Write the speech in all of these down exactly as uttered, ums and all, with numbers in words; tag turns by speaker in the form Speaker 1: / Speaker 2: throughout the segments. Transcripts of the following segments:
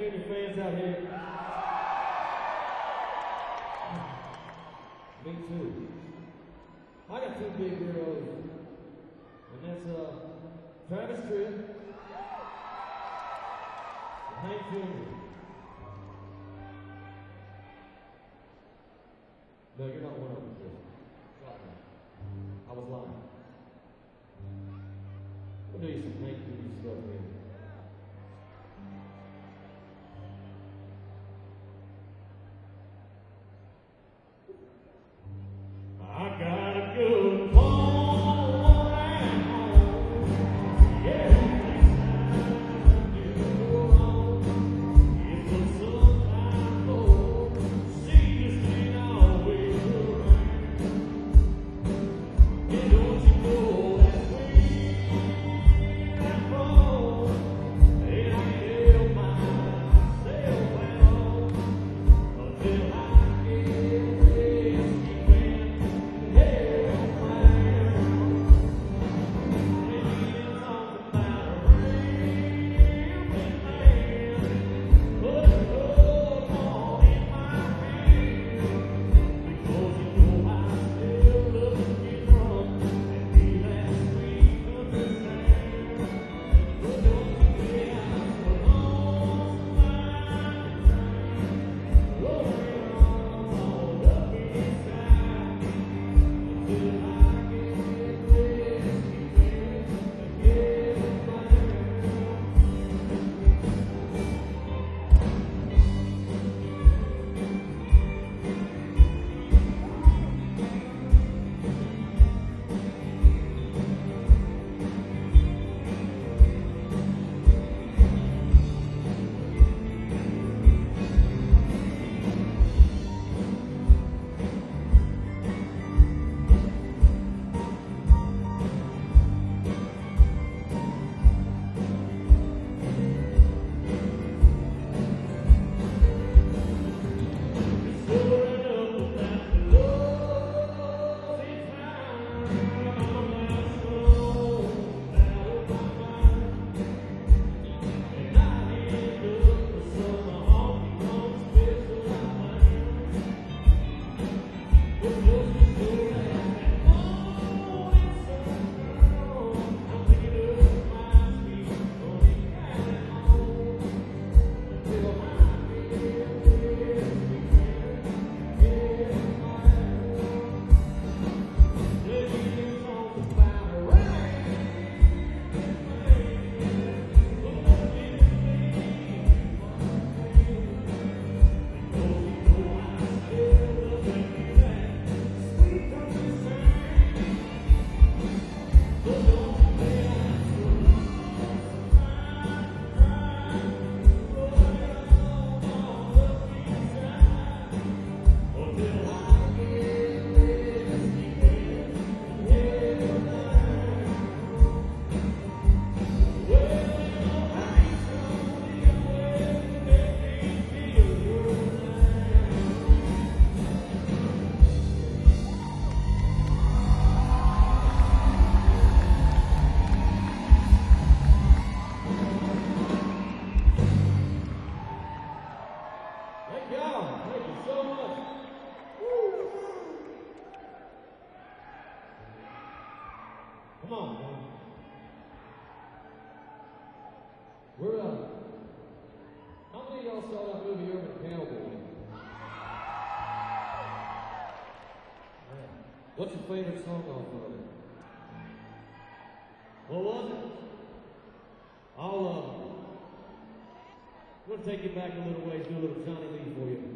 Speaker 1: many fans out here. Me too. I got two big girls, and that's uh, Travis Tritt and Hank Junior No, you're not one of them, Chris. Sorry. I was lying. We'll do you some Hank Junior stuff here. I got a good phone at home. Yeah, you go wrong. It was some time ago. She just ain't always around. And don't you know that we got wrong? And I held myself out until I get Come on, man. We're, uh, how many of y'all saw that movie Urban Cowboy? Yeah. What's your favorite song off of it? What was it? I'll, uh, I'm gonna take you back a little ways, do a little Johnny Lee for you.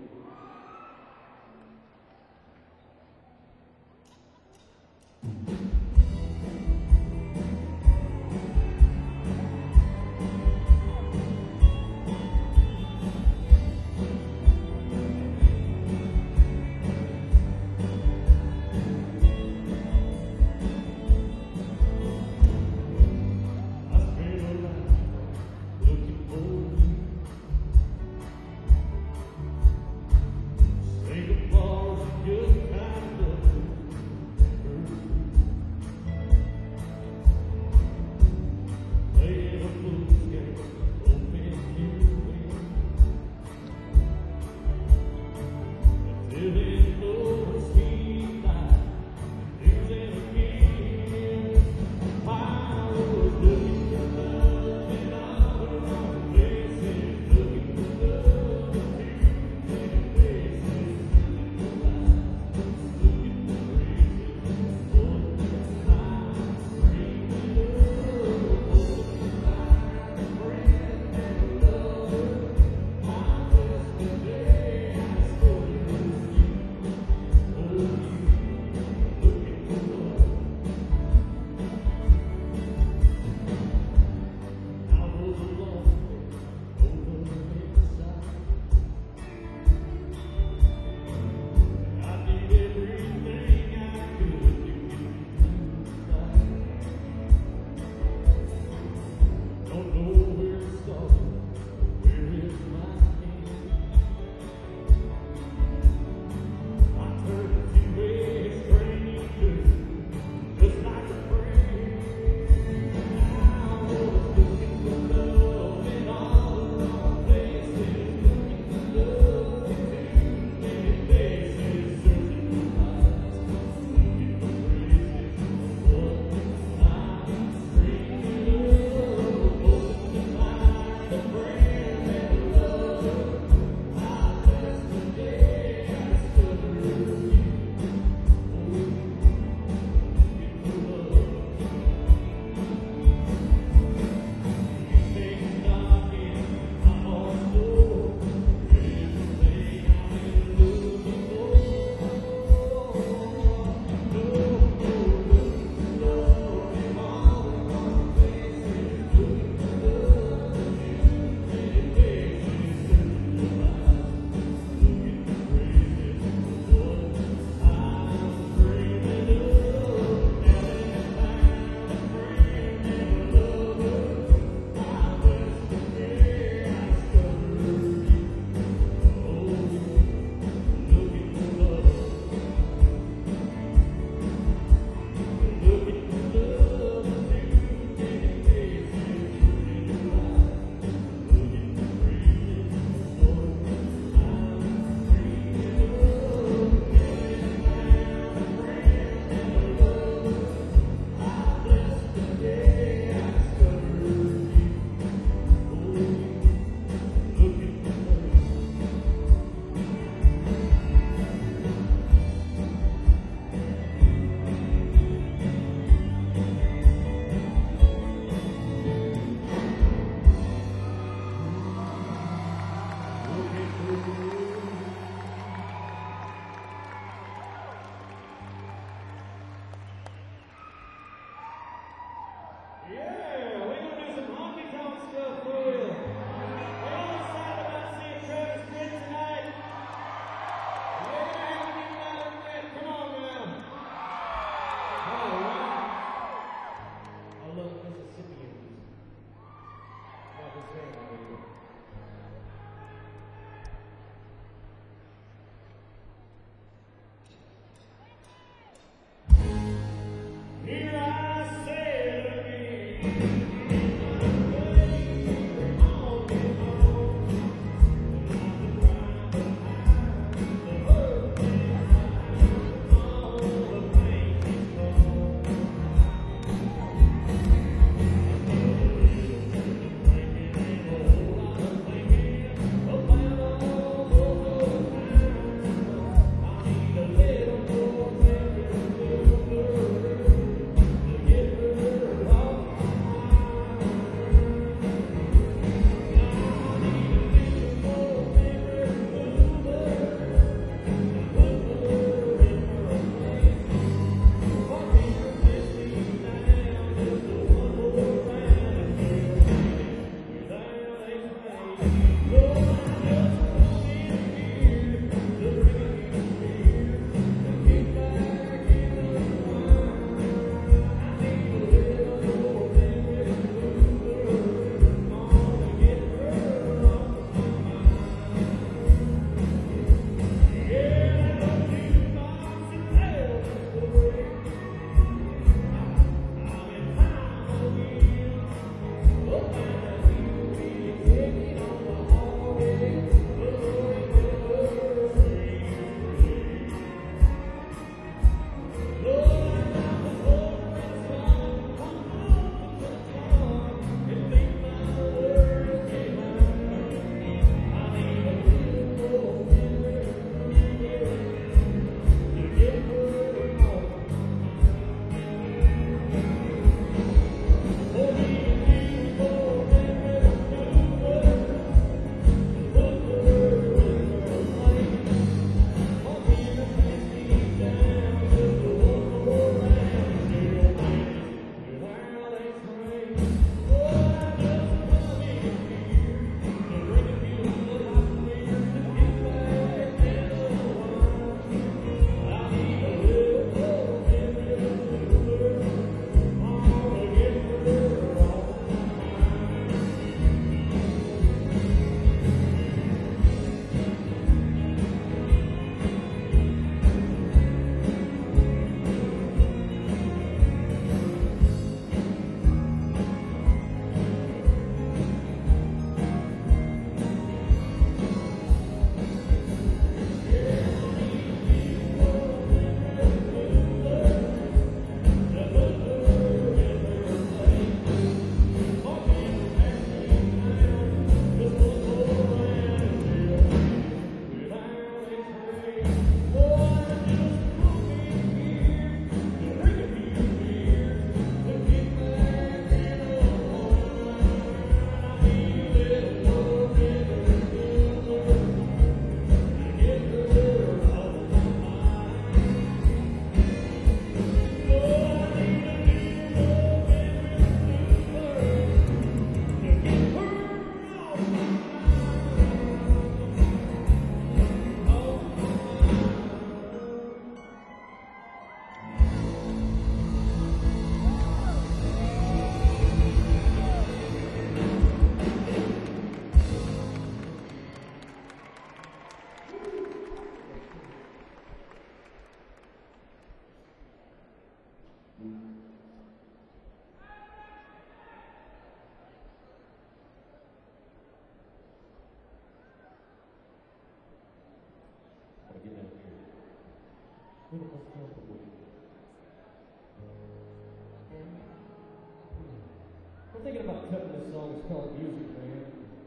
Speaker 1: I'm thinking about cutting this song. It's called Music Man.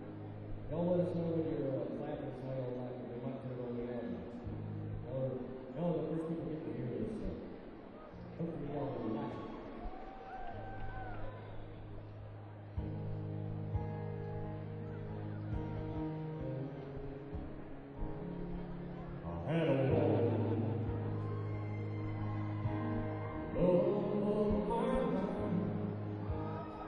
Speaker 1: Y'all let us know when you're uh, clapping and how y'all like it. They might put it on the album. Y'all are, y'all are the first people get to hear this, so hopefully y'all will like it. I had a woman, love of my life.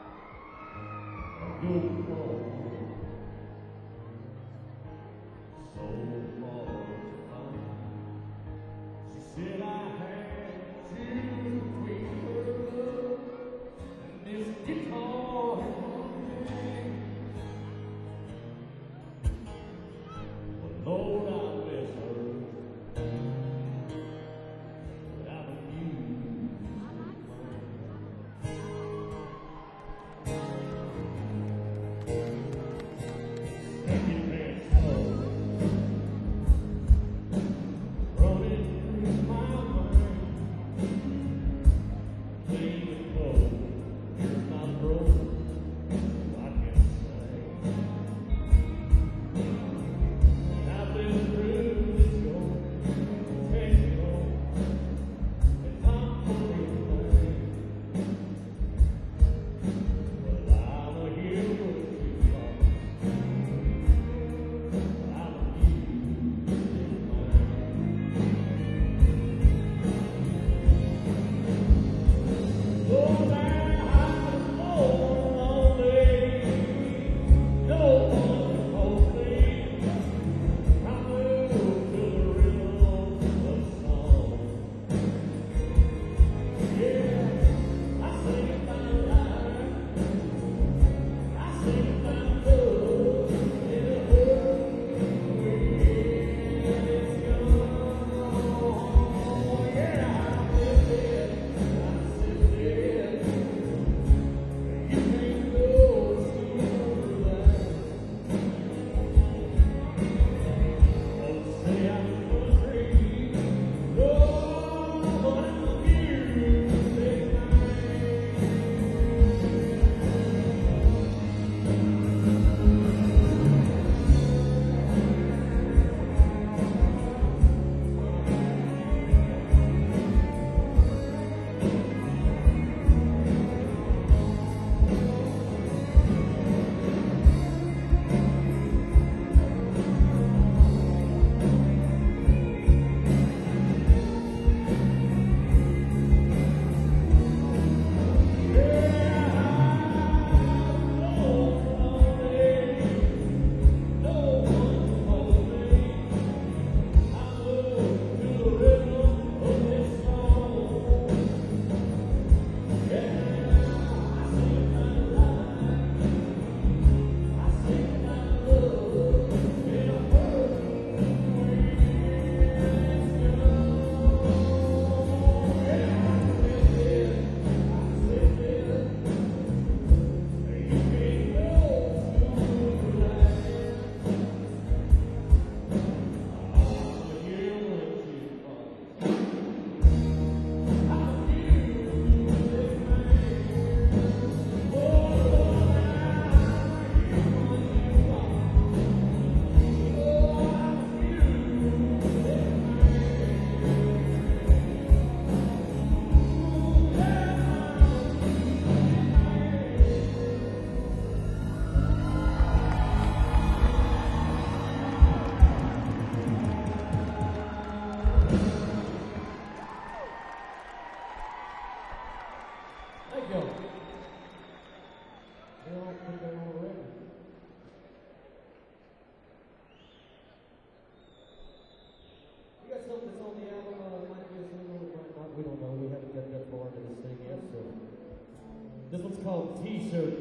Speaker 1: This one's called T-shirt.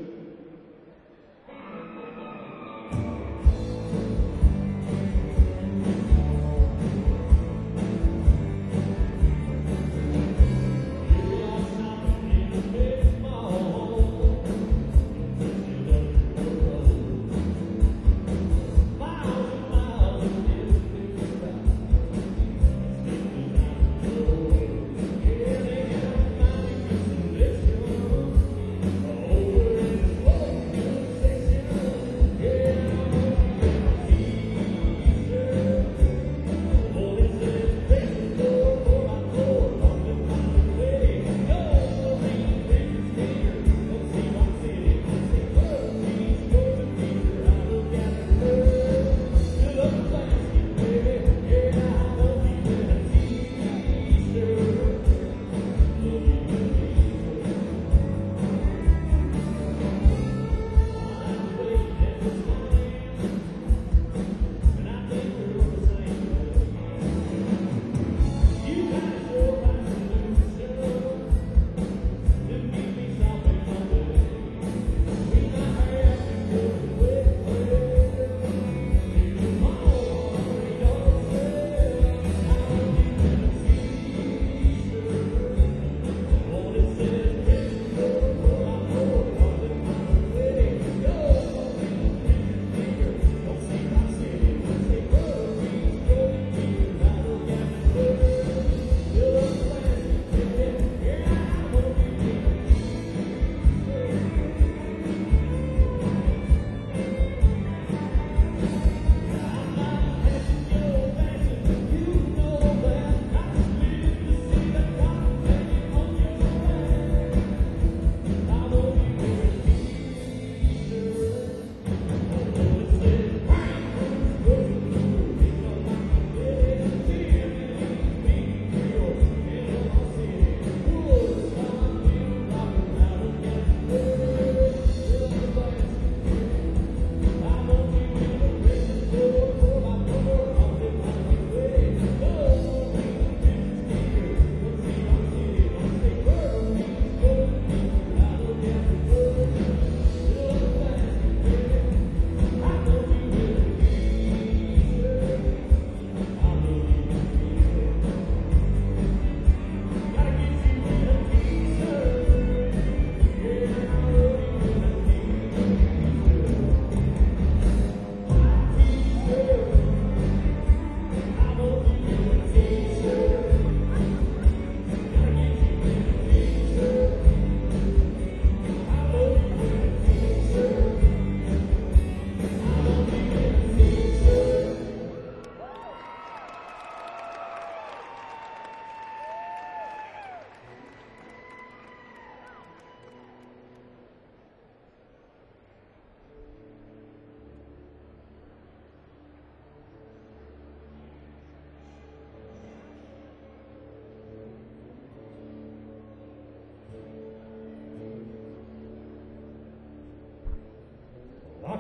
Speaker 2: Over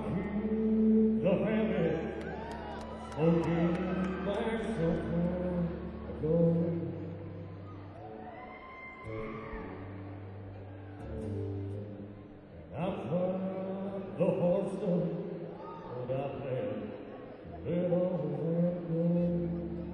Speaker 1: keep the habit of getting back so far ago. And I've tried the hard stuff, but I've had to let all that go.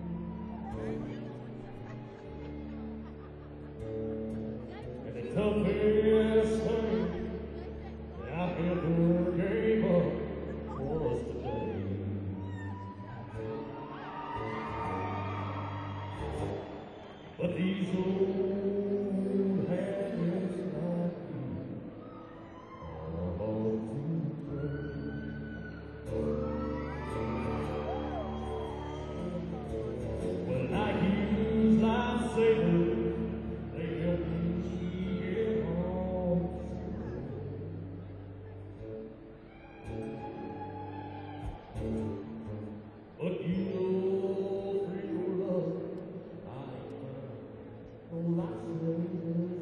Speaker 1: And the toughest thing I ever gave up was to play. But these old habits I keep are hard to break. When I use lifesavers, they help me get home. But you know, for your love, I ain't found no lifesavers.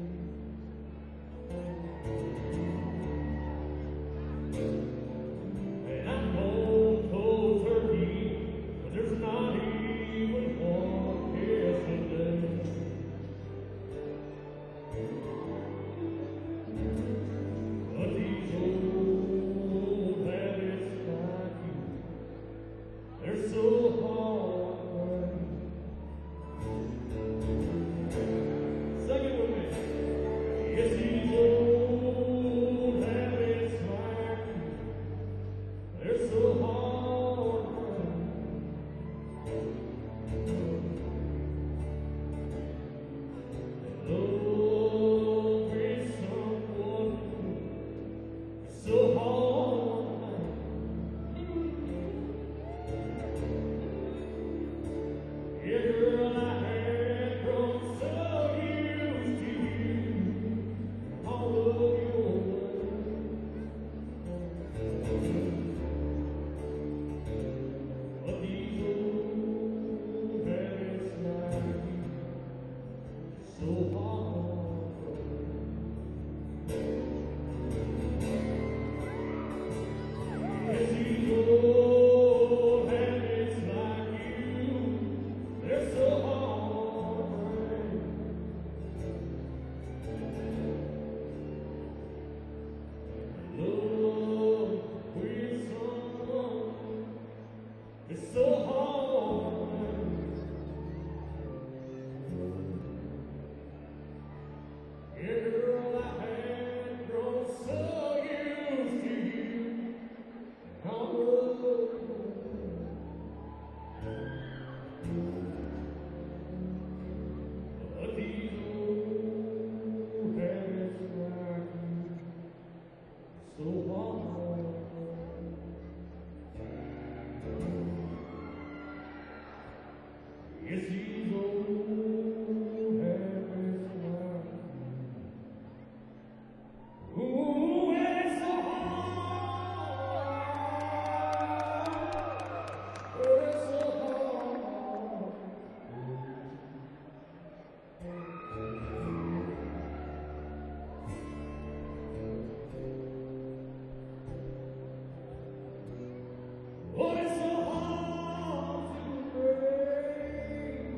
Speaker 1: And I'm going cold turkey, but there's not even one yesterday. But these old habits like you, they're so hard to break. Sing it with me. Yes, these old habits like you, they're so hard to break. Love is someone so hard. Yeah, girl, I had grown so used to you, all of your ways. But these old habits like you, so hard to break. Yes, these old habits like you, they're so hard to break. Love with someone is so hard to break. Yeah, girl, I had grown so used to you, all of your ways. But these old habits like you, so hard to break. Yes, these old habits like you, ooh, it's so hard, it's so hard. Oh, it's so hard to break.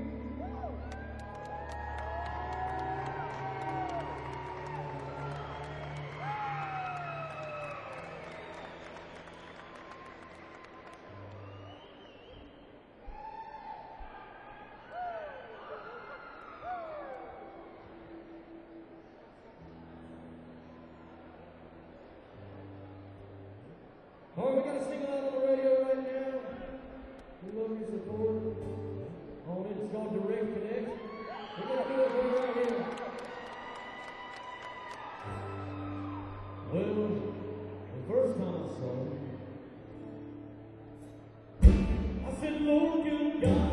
Speaker 1: All right, we got a single out on the radio right now. We love your support. On it, it's called Direct Connection. We got to do it right here. Well, the first time I saw you, I said, Lord, good God.